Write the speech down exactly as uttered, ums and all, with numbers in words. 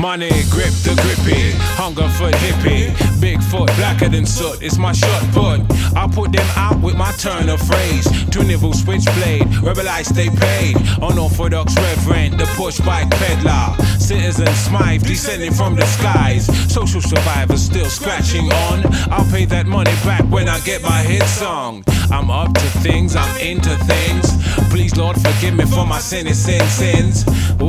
Money, grip the grippy, hunger for hippie. Bigfoot, blacker than soot, it's my shot put. I put them out with my turn of phrase. To nibble switchblade, rebel I stay paid. Unorthodox reverend, the push bike peddler. Citizen Smythe, descending from the skies. Social survivors still scratching on. I'll pay that money back when I get my hit song. I'm up to things, I'm into things. Please Lord forgive me for my sin, sins, sins.